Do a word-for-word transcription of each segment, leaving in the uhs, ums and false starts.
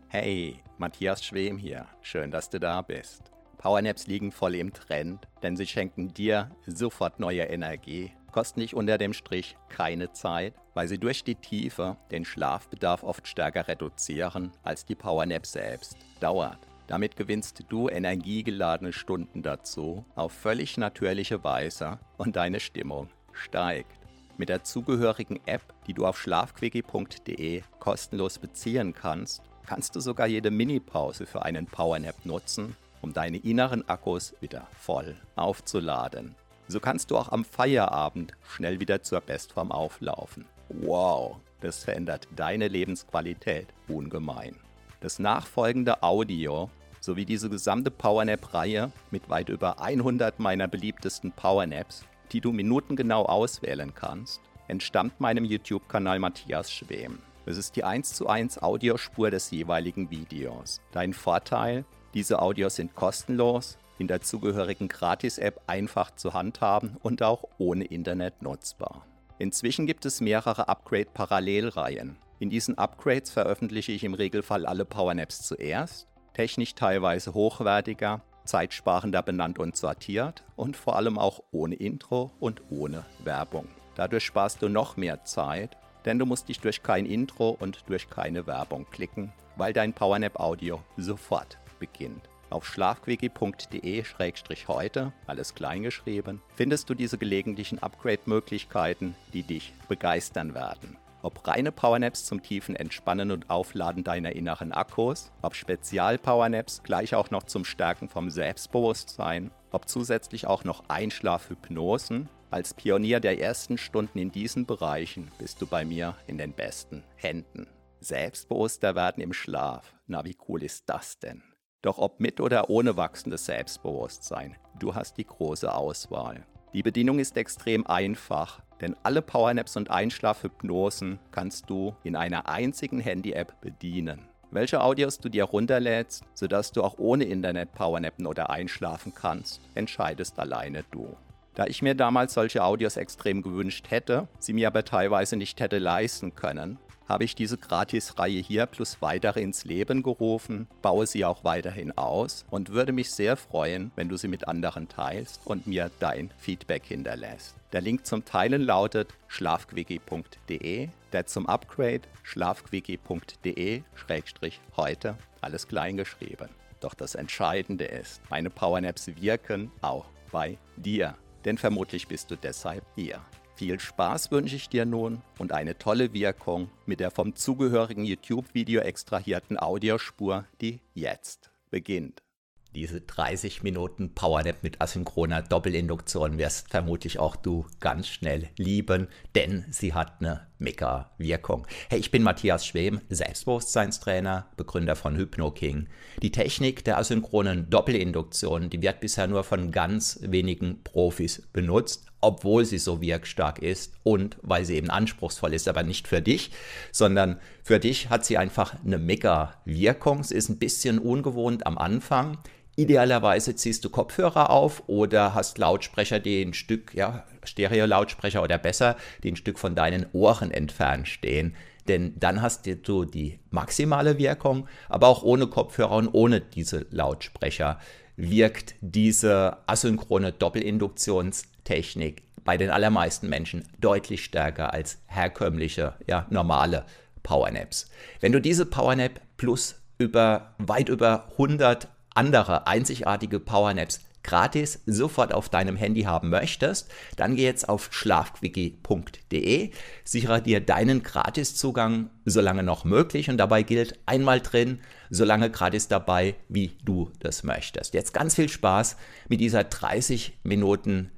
Hey, Matthias Schwem hier. Schön, dass du da bist. Powernaps liegen voll im Trend, denn sie schenken dir sofort neue Energie, kosten dich unter dem Strich keine Zeit, weil sie durch die Tiefe den Schlafbedarf oft stärker reduzieren als die Powernap selbst. Dauert. Damit gewinnst du energiegeladene Stunden dazu auf völlig natürliche Weise und deine Stimmung steigt. Mit der zugehörigen App, die du auf schlafquickie punkt de kostenlos beziehen kannst, kannst du sogar jede Minipause für einen Powernap nutzen, um deine inneren Akkus wieder voll aufzuladen. So kannst du auch am Feierabend schnell wieder zur Bestform auflaufen. Wow, das verändert deine Lebensqualität ungemein. Das nachfolgende Audio sowie diese gesamte Powernap-Reihe mit weit über hundert meiner beliebtesten Powernaps, die du minutengenau auswählen kannst, entstammt meinem YouTube-Kanal Matthias Schwem. Es ist die eins zu eins Audiospur des jeweiligen Videos. Dein Vorteil: diese Audios sind kostenlos, in der zugehörigen Gratis-App einfach zu handhaben und auch ohne Internet nutzbar. Inzwischen gibt es mehrere Upgrade-Parallelreihen. In diesen Upgrades veröffentliche ich im Regelfall alle Powernaps zuerst, technisch teilweise hochwertiger, zeitsparender benannt und sortiert und vor allem auch ohne Intro und ohne Werbung. Dadurch sparst du noch mehr Zeit, denn du musst dich durch kein Intro und durch keine Werbung klicken, weil dein Powernap-Audio sofort beginnt. Auf schlafquickie punkt de schrägstrich heute, alles kleingeschrieben, findest du diese gelegentlichen Upgrade-Möglichkeiten, die dich begeistern werden. Ob reine Powernaps zum tiefen Entspannen und Aufladen deiner inneren Akkus, ob Spezial-Powernaps gleich auch noch zum Stärken vom Selbstbewusstsein, ob zusätzlich auch noch Einschlafhypnosen. Als Pionier der ersten Stunden in diesen Bereichen bist du bei mir in den besten Händen. Selbstbewusster werden im Schlaf, na wie cool ist das denn? Doch ob mit oder ohne wachsendes Selbstbewusstsein, du hast die große Auswahl. Die Bedienung ist extrem einfach, denn alle Powernaps und Einschlafhypnosen kannst du in einer einzigen Handy-App bedienen. Welche Audios du dir runterlädst, sodass du auch ohne Internet powernappen oder einschlafen kannst, entscheidest alleine du. Da ich mir damals solche Audios extrem gewünscht hätte, sie mir aber teilweise nicht hätte leisten können, habe ich diese Gratis-Reihe hier plus weitere ins Leben gerufen, baue sie auch weiterhin aus und würde mich sehr freuen, wenn du sie mit anderen teilst und mir dein Feedback hinterlässt. Der Link zum Teilen lautet schlafquickie punkt de, der zum Upgrade schlafquickie punkt de schrägstrich heute, alles klein geschrieben. Doch das Entscheidende ist, meine Powernaps wirken auch bei dir, denn vermutlich bist du deshalb hier. Viel Spaß wünsche ich dir nun und eine tolle Wirkung mit der vom zugehörigen YouTube-Video extrahierten Audiospur, die jetzt beginnt. Diese dreißig Minuten Powernap mit asynchroner Doppelinduktion wirst vermutlich auch du ganz schnell lieben, denn sie hat eine mega Wirkung. Hey, ich bin Matthias Schwem, Selbstbewusstseinstrainer, Begründer von HypnoKing. Die Technik der asynchronen Doppelinduktion, die wird bisher nur von ganz wenigen Profis benutzt, obwohl sie so wirkstark ist und weil sie eben anspruchsvoll ist, aber nicht für dich, sondern für dich hat sie einfach eine mega Wirkung. Sie ist ein bisschen ungewohnt am Anfang. Idealerweise ziehst du Kopfhörer auf oder hast Lautsprecher, die ein Stück, ja, Stereo-Lautsprecher oder besser, die ein Stück von deinen Ohren entfernt stehen. Denn dann hast du die maximale Wirkung, aber auch ohne Kopfhörer und ohne diese Lautsprecher wirkt diese asynchrone Doppelinduktionstechnik bei den allermeisten Menschen deutlich stärker als herkömmliche, ja, normale Powernaps. Wenn du diese Powernap plus über weit über hundert andere einzigartige Powernaps gratis sofort auf deinem Handy haben möchtest, dann geh jetzt auf schlafquickie punkt de, sichere dir deinen Gratiszugang solange noch möglich und dabei gilt einmal drin, solange gratis dabei, wie du das möchtest. Jetzt ganz viel Spaß mit dieser dreißig Minuten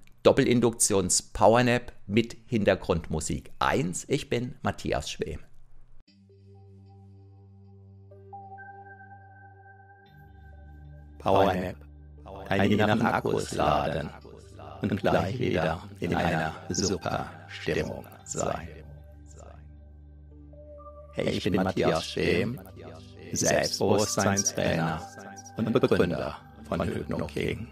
Doppelinduktions-Powernap mit Hintergrundmusik eins. Ich bin Matthias Schwem. Powernap. Deine inneren Akkus laden und gleich wieder in einer super Stimmung sein. Hey, ich bin Matthias Schwem, Selbstbewusstseinstrainer und Begründer von HypnoKing.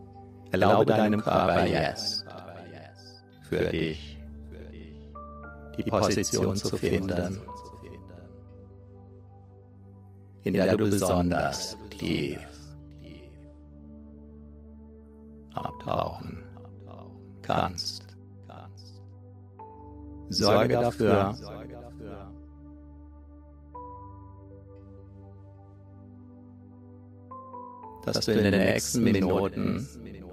Erlaube deinem Körper jetzt, für dich, die Position zu finden, in der du besonders tief abtauchen kannst. Sorge dafür, dass du in den nächsten Minuten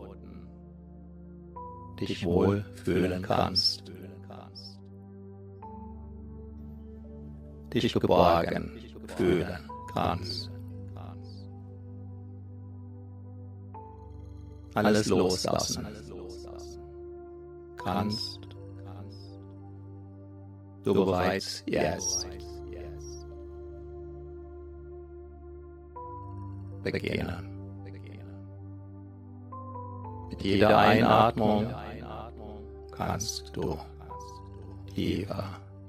dich wohl fühlen kannst, dich geborgen fühlen kannst, alles loslassen kannst. Du bereits jetzt beginnen. Mit jeder Einatmung kannst du tiefer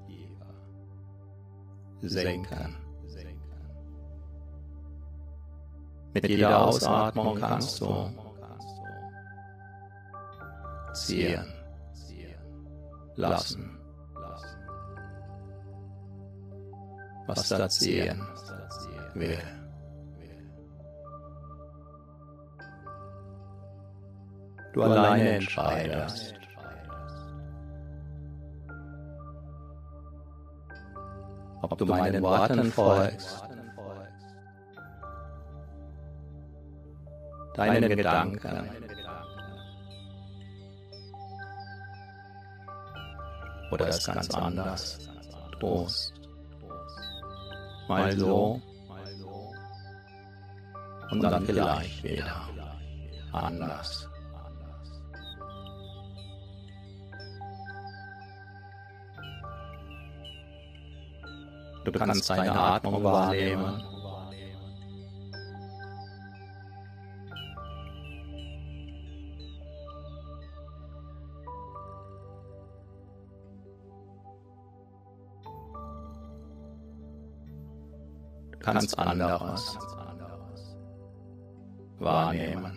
sinken. Mit jeder Ausatmung kannst du ziehen lassen, was da ziehen will. Du alleine entscheidest, ob du meinen Worten folgst, deinen Gedanken oder es ganz anders tust. Mal so und dann vielleicht wieder anders. Du kannst deine Atmung wahrnehmen. Du kannst anderes wahrnehmen.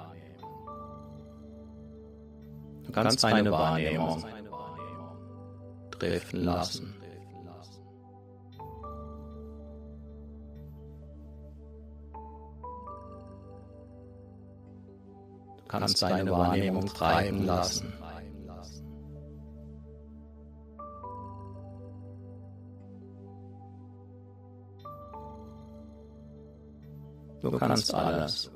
Du kannst deine Wahrnehmung driften lassen. Du kannst deine Wahrnehmung treiben lassen. Du kannst alles,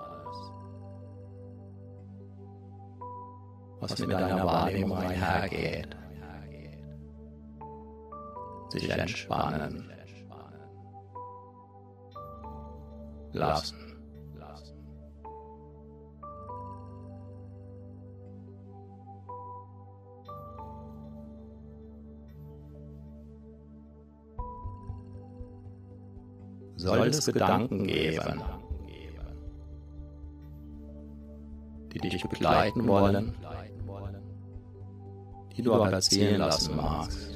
was mit deiner Wahrnehmung einhergeht, sich entspannen lassen. Soll es Gedanken geben, die dich begleiten wollen, die du aber ziehen lassen magst,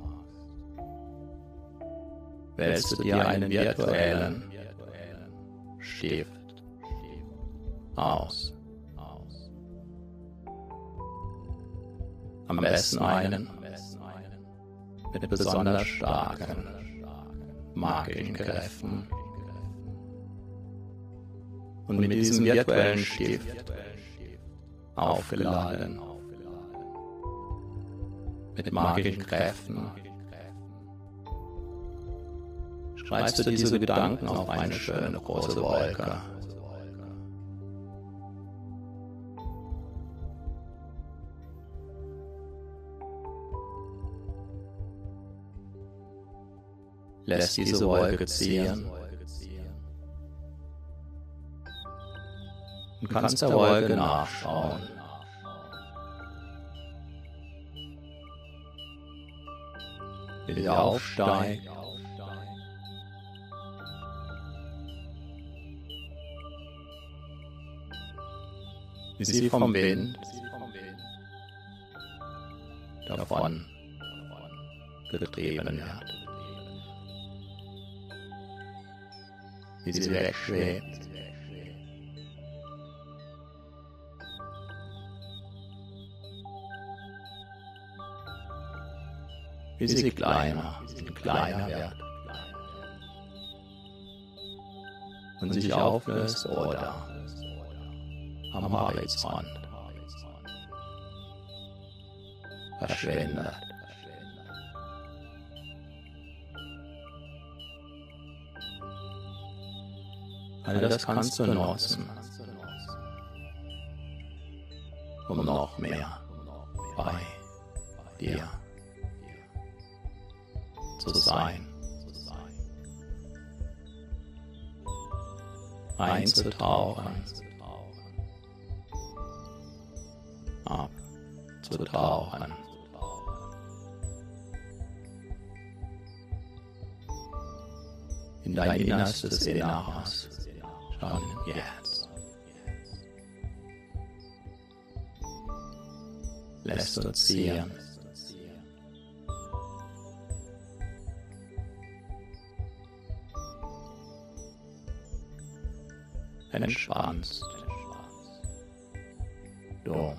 wählst du dir einen virtuellen Stift aus. Am besten einen mit besonders starken magischen Kräften. Und mit diesem virtuellen Stift aufgeladen mit magischen Kräften schreibst du diese Gedanken auf eine schöne große Wolke. Lässt diese Wolke ziehen und kannst der Wolke nachschauen. Wie sie aufsteigt, wie sie vom Wind davon getrieben wird. Wie sie wegschwebt. wie sie kleiner und kleiner wird und sich auflöst oder am Horizont verschwindet. All das kannst du nutzen, um noch mehr bei dir zu sein, einzutauchen, abzutauchen, in dein innerstes Inneres, schon jetzt. Lässt du ziehen. Entspannst du.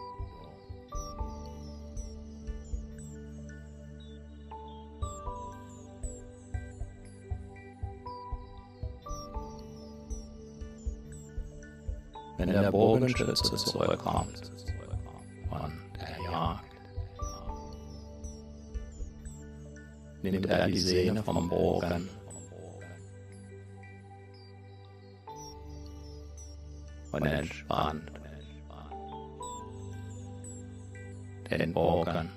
Wenn der Bogenschütze zurückkommt von der Jagd, nimmt er die Sehne vom Bogen und entspannt den Bogen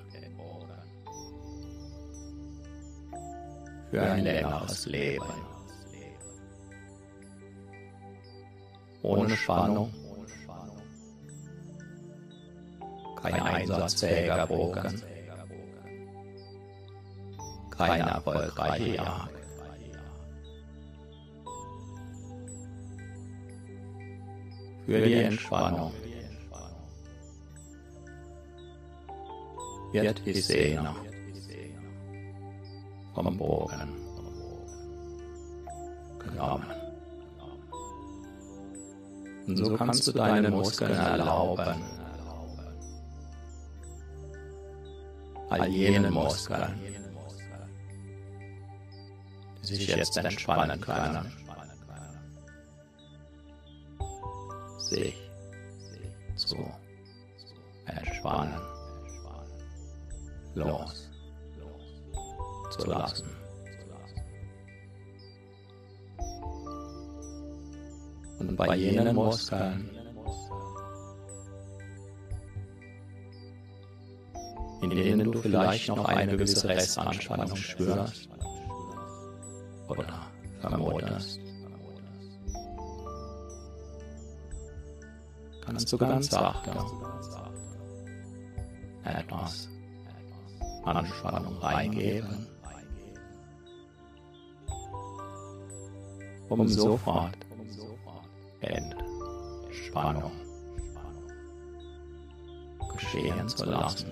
für ein längeres Leben. Ohne Spannung, kein einsatzfähiger Bogen, keine erfolgreiche Jagd. Für die Entspannung wird die Sehne vom Bogen genommen. Und so kannst du deinen Muskeln erlauben, all jenen Muskeln, die sich jetzt entspannen können, sich zu entspannen, los zu lassen. Und bei jenen Muskeln, in denen du vielleicht noch eine gewisse Restanspannung spürst oder vermutest, kannst du ganz sachte etwas Anspannung reingeben, um sofort Entspannung geschehen zu lassen.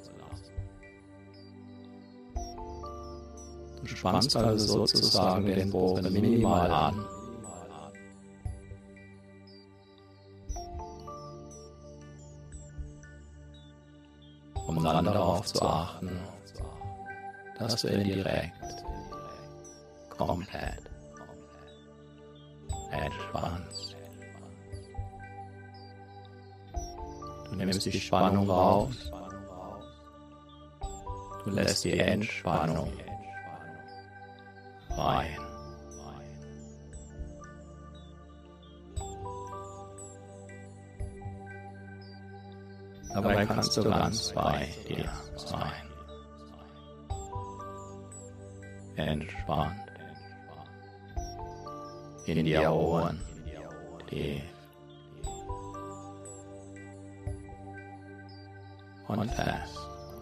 Du spannst also sozusagen den Bogen minimal an, um dann darauf zu achten, dass du ihn direkt komplett entspannst. Du nimmst die Spannung raus, du lässt die Entspannung rein. Dabei kannst du ganz bei dir sein. Entspannt. In die Ohren, tief und fest.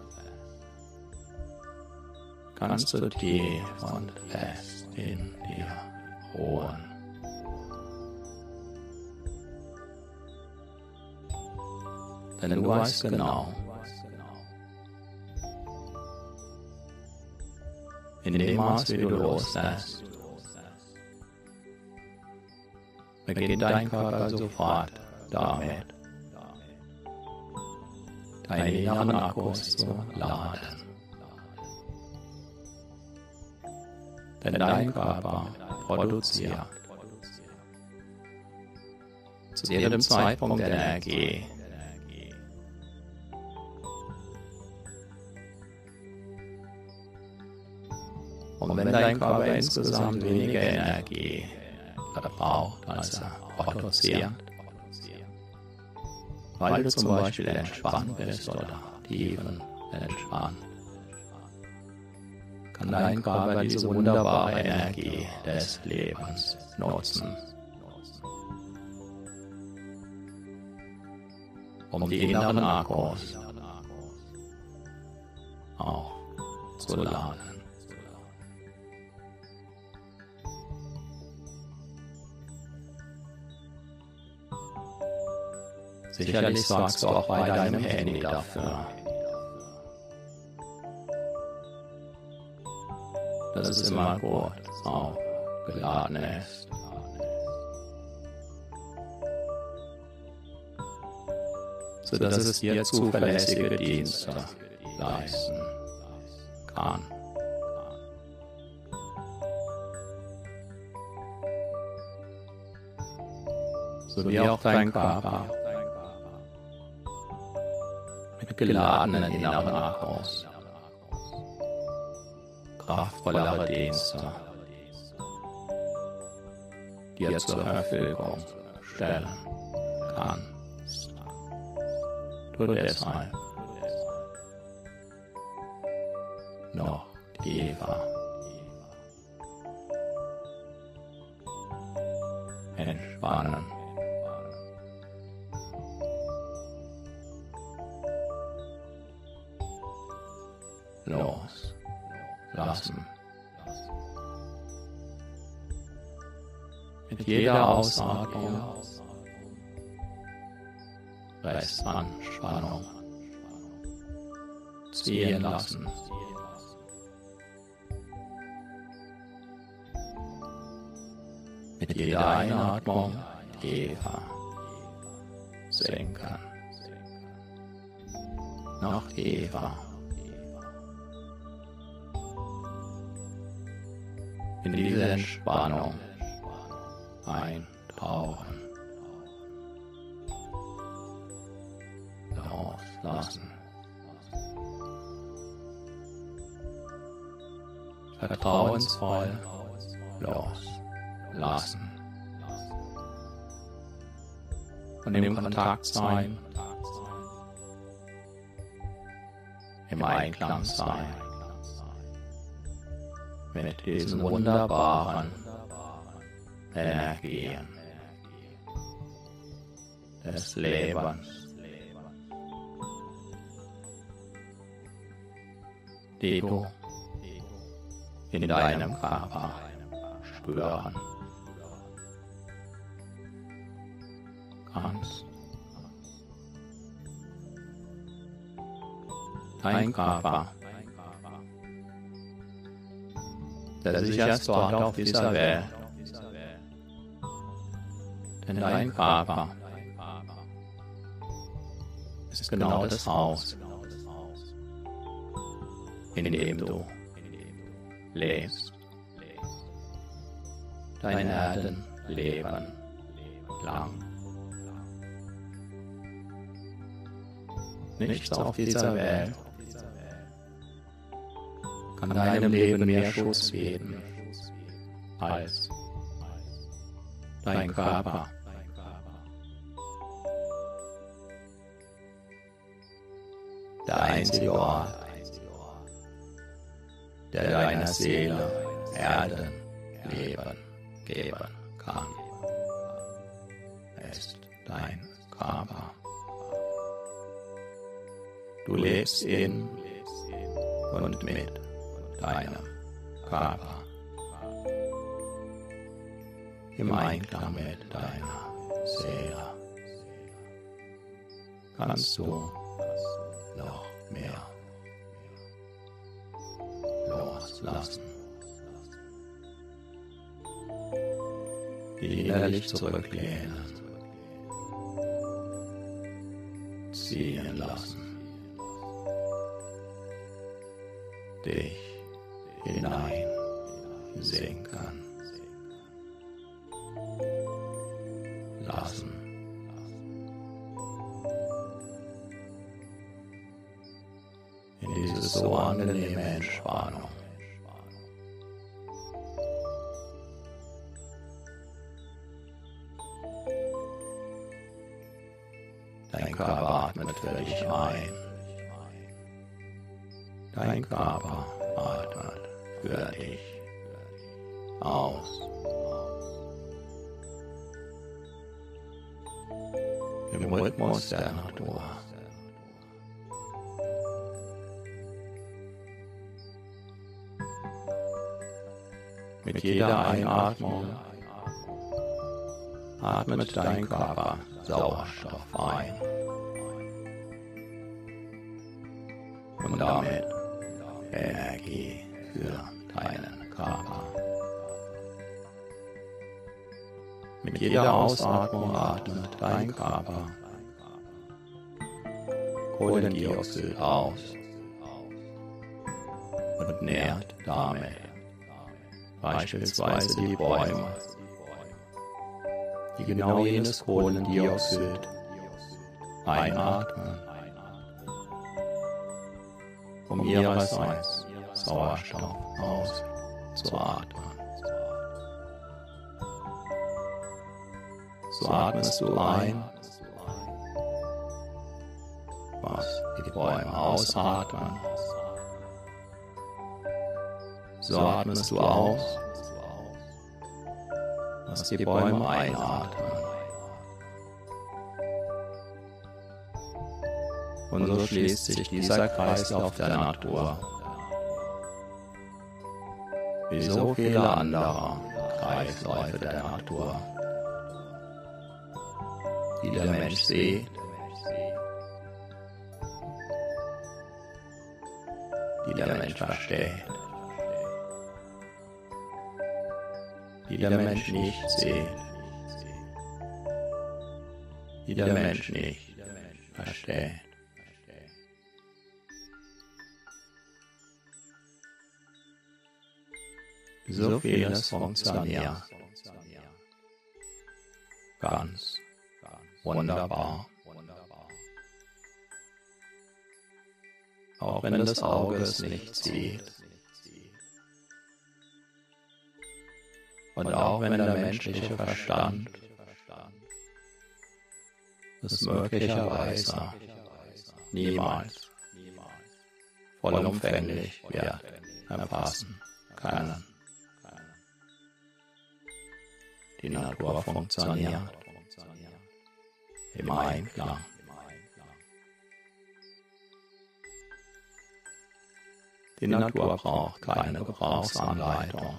Kannst du tief und fest in dir ruhen. Denn du weißt genau, in dem Maß, wie du loslässt, beginnt dein Körper sofort damit, deine inneren Akkus zu laden. denn dein Körper produziert zu jedem Zeitpunkt Energie. Und wenn dein Körper insgesamt weniger Energie verbraucht, als er produziert, weil du zum Beispiel entspannt bist oder tiefen entspannt, kann dein Körper diese wunderbare Energie des Lebens nutzen, um die inneren Akkus auch zu laden. Sicherlich sorgst du auch bei deinem Handy dafür, dass es immer gut aufgeladen ist. Sodass es dir zuverlässige Dienste leisten kann. Sowie auch dein Körper mit geladenen inneren Akkus kraftvollere Dienste dir zur Verfügung stellen kannst. Du deshalb noch tiefer entspannen. Loslassen. Mit jeder Ausatmung Restanspannung ziehen lassen. Mit jeder Einatmung tiefer sinken. Noch tiefer. In diese Entspannung eintauchen, loslassen, vertrauensvoll loslassen und im Kontakt sein, im Einklang sein mit diesen wunderbaren Energien des Lebens, die du in deinem Körper spüren kannst. Dein Körper, der sicherste Ort auf dieser Welt, denn dein Körper ist genau das Haus, in dem du lebst, dein Erdenleben lang. Nichts auf dieser Welt kann deinem Leben mehr Schutz geben als dein Körper. Der einzige Ort, der deiner Seele Erdenleben geben kann, ist dein Körper. Du lebst in und mit deinem Körper, im Einklang mit deiner Seele, kannst du noch mehr loslassen, dich innerlich zurücklehnen, ziehen lassen, dich hinein sinken lassen. In diese so angenehme Entspannung. Dein Körper atmet für dich ein. Dein Körper atmet für dich aus. Im Rhythmus der Natur. Mit jeder Einatmung atmet dein Körper Sauerstoff ein und damit Energie für deinen Körper. Mit jeder Ausatmung atmet dein Körper Kohlendioxid aus und nährt damit beispielsweise die Bäume, die genau jenes Kohlendioxid einatmen, um ihrerseits Sauerstoff auszuatmen. So atmest du ein, was die Bäume ausatmen. So atmest du aus, was die Bäume einatmen. Und so schließt sich dieser Kreislauf der Natur, wie so viele andere Kreisläufe der Natur, die der Mensch sieht, die der Mensch versteht, die der Mensch nicht sieht, die der Mensch nicht versteht. So vieles funktioniert ganz wunderbar, auch wenn das Auge es nicht sieht. Und auch wenn der menschliche Verstand es möglicherweise niemals vollumfänglich wird erfassen können. Die Natur funktioniert im Einklang. Die Natur braucht keine Gebrauchsanleitung.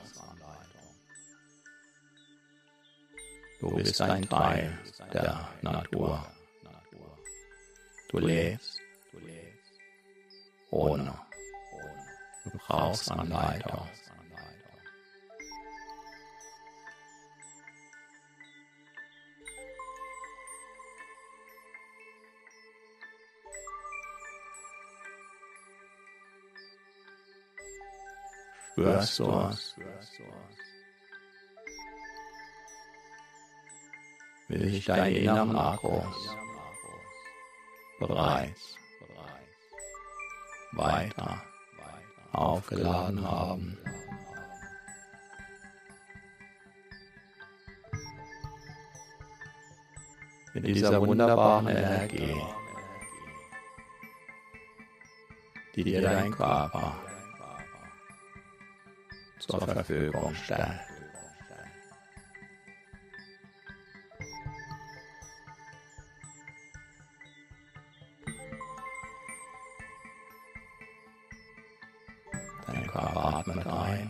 Du bist ein Teil der Natur. Du lebst ohne Gebrauchsanleitung. Spürst du es? Wie sich deine inneren Akkus bereits weiter aufgeladen haben. Mit dieser wunderbaren Energie, die dir dein Körper zur Verfügung stellt. Dein Körper atmet ein.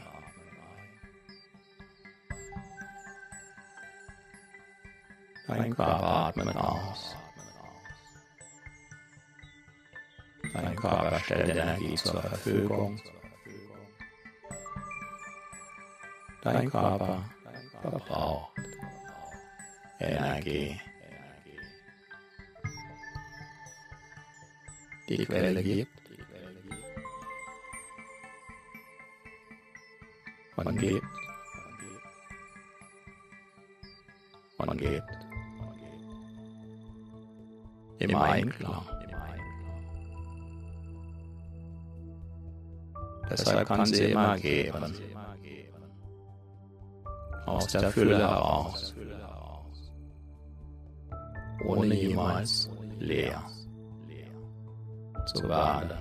Dein Körper atmet aus. Dein Körper stellt Energie zur Verfügung. Dein Körper verbraucht Energie. Die Quelle gibt und gibt gibt. Im Einklang. Deshalb kann sie immer geben. Aus der Fülle heraus. Ohne jemals leer zu werden.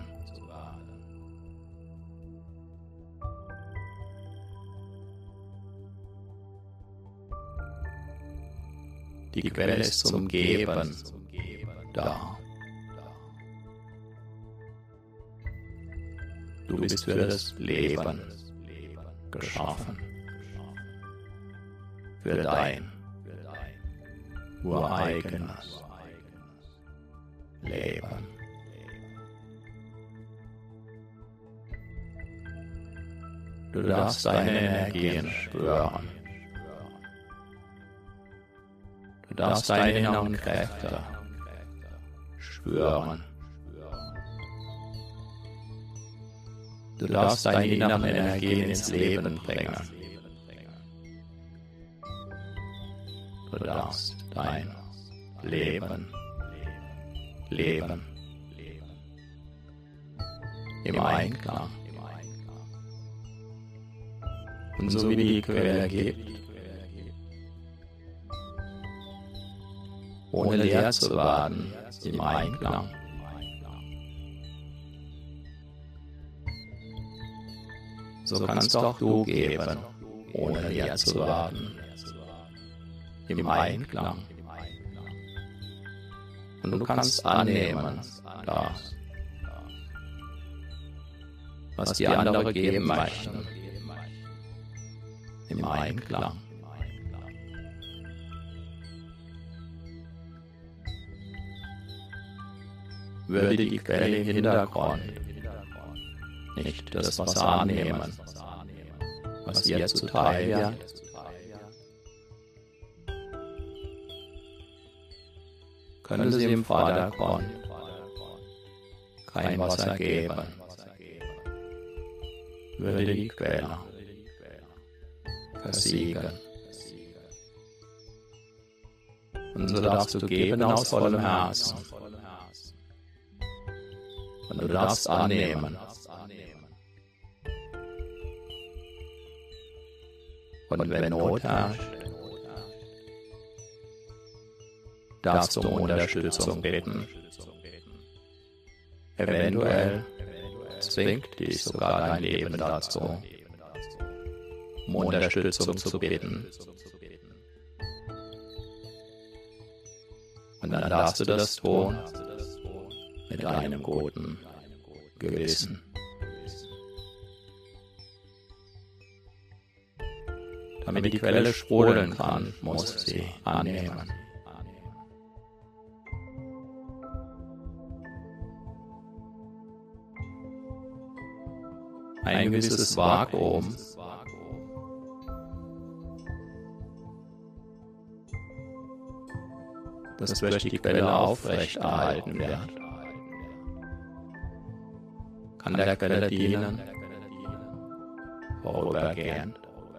Die Quelle ist zum Geben da. Du bist für das Leben geschaffen. Für dein ureigenes Leben. Du darfst deine Energien spüren. Du darfst deine inneren Kräfte spüren. Du darfst deine inneren Energien ins Leben bringen. Du darfst dein Leben leben. Im Einklang. Und so wie die Quelle gibt, ohne leer zu werden, im Einklang. So kannst auch du geben, ohne leer zu werden, im Einklang. Und du kannst annehmen, das, was die anderen geben möchten, im Einklang. Würde die Quelle im Hintergrund nicht das Wasser annehmen, was dir zuteil wird, können sie im Vordergrund kein Wasser geben, würde die Quelle versiegen. Und so darfst du geben aus vollem Herzen. Und du darfst annehmen. Und wenn Not herrscht, darfst du um Unterstützung bitten. Eventuell zwingt dich sogar dein Leben dazu, um Unterstützung zu bitten. Und dann darfst du das tun mit einem guten Gewissen. Damit die Quelle sprudeln kann, muss sie annehmen. Ein gewisses Vakuum das durch die Quelle aufrechterhalten wird, kann der Quelle dienen, vorübergehend.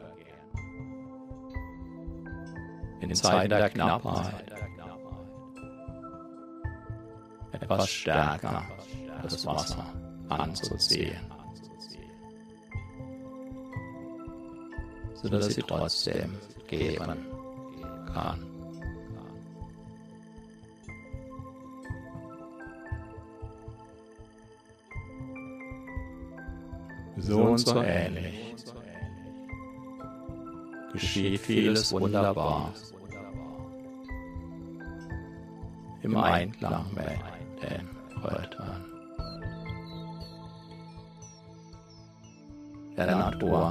In Zeiten der Knappheit etwas stärker das Wasser anzuziehen, sodass sie trotzdem geben kann. So und so ähnlich geschieht vieles wunderbar im Einklang mit den Rhythmen der Natur.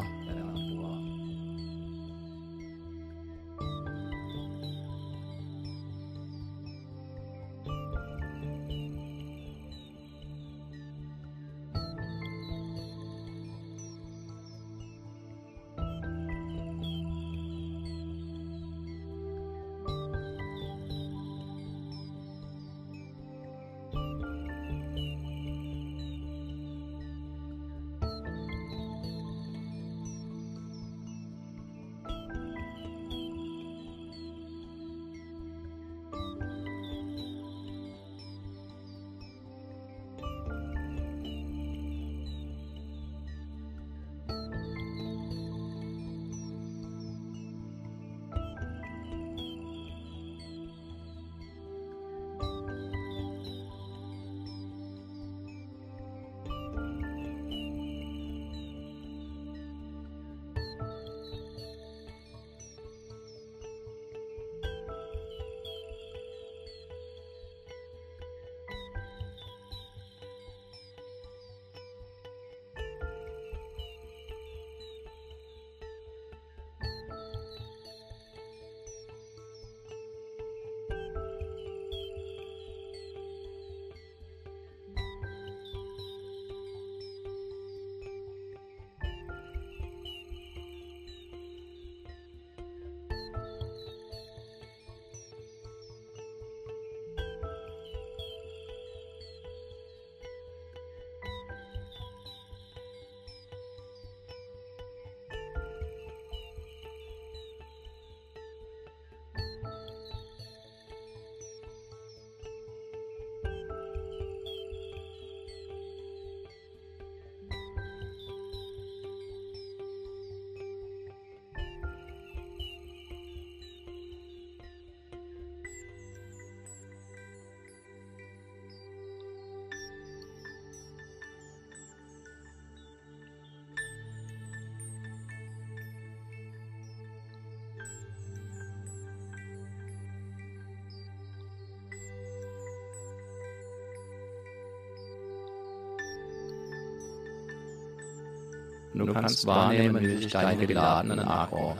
Du kannst wahrnehmen, wie sich deine geladenen Akkus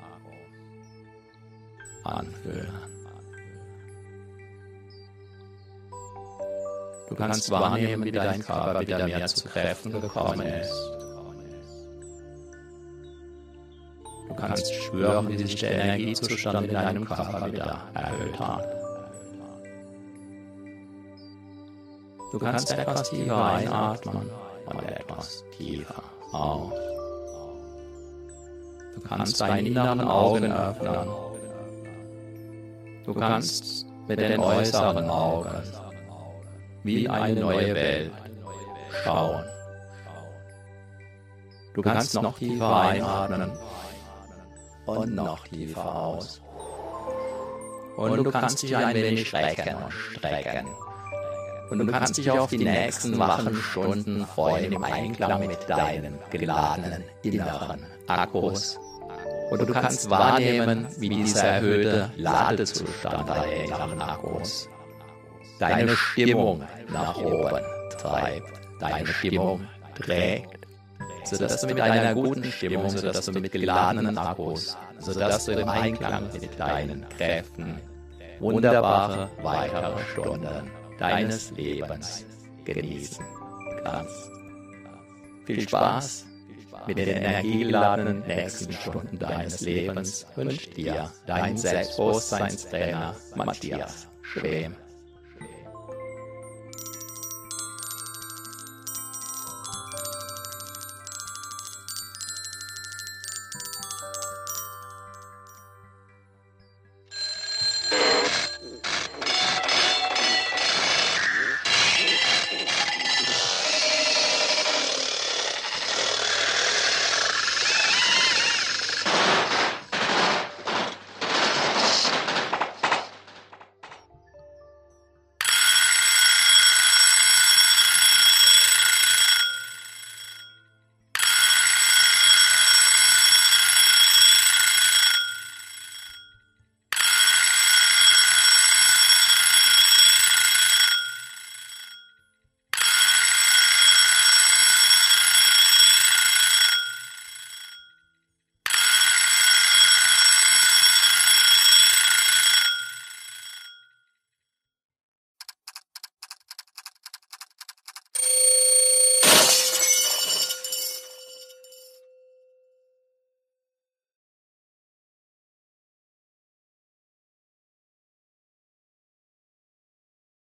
anfühlen. Du kannst wahrnehmen, wie dein Körper wieder mehr zu Kräften gekommen ist. Du kannst spüren, wie sich der Energiezustand in deinem Körper wieder erhöht hat. Du kannst etwas tiefer einatmen und etwas tiefer aus. Du kannst deine inneren Augen öffnen. Du kannst mit den äußeren Augen wie eine neue Welt schauen. Du kannst noch tiefer einatmen und noch tiefer aus. Und du kannst dich ein wenig strecken und strecken. Und du kannst dich auf die nächsten wachen Stunden freuen im Einklang mit deinen geladenen inneren Akkus. Und du kannst wahrnehmen, wie dieser erhöhte Ladezustand deiner inneren Akkus deine Stimmung nach oben treibt, deine Stimmung trägt, sodass du mit einer guten Stimmung, sodass du mit geladenen Akkus, sodass du im Einklang mit deinen Kräften wunderbare weitere Stunden deines Lebens genießen kannst. Viel Spaß mit den energiegeladenen nächsten Stunden deines Lebens wünscht dir dein Selbstbewusstseinstrainer Matthias Schwem.